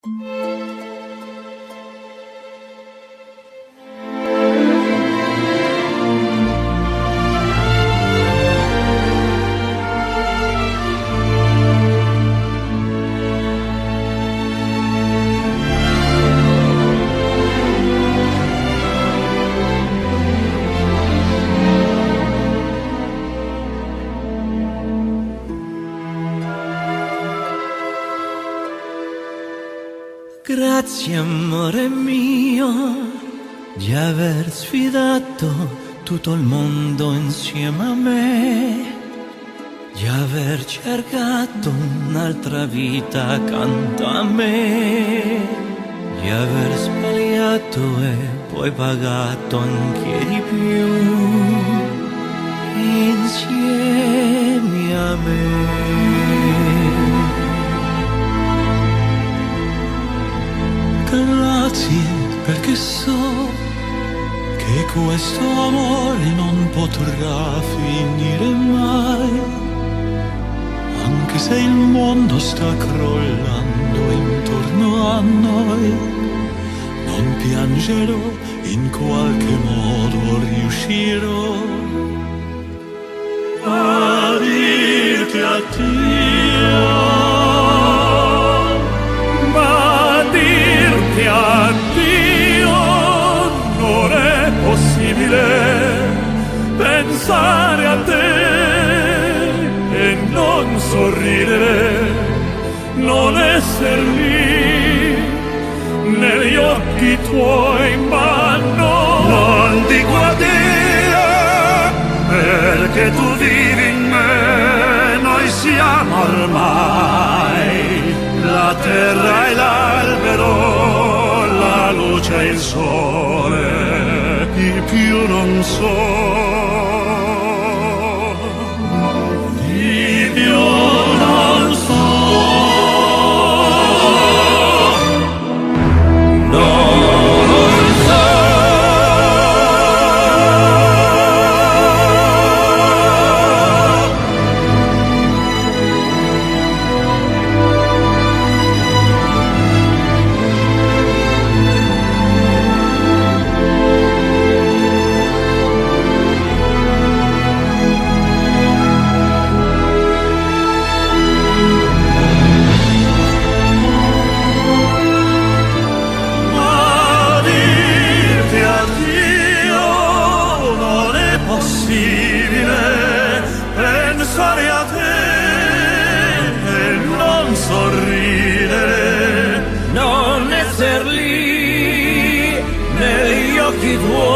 Grazie amore mio di aver sfidato tutto il mondo insieme a me, di aver cercato un'altra vita accanto a me, di aver sbagliato e poi pagato anche di più insieme a me. Grazie perché so che questo amore non potrà finire mai, anche se il mondo sta crollando intorno a noi, non piangerò, in qualche modo riuscirò a dirti addio. Addio, non è possibile pensare a te e non sorridere, non esser lì negli occhi tuoi, ma non dico addio perché tu vivi in me, noi siamo ormai la terra e l'albero, la luce e il sole, di più non so. Di più non so. Non so. Pensare a te e non sorridere, non esser lì negli occhi tuoi.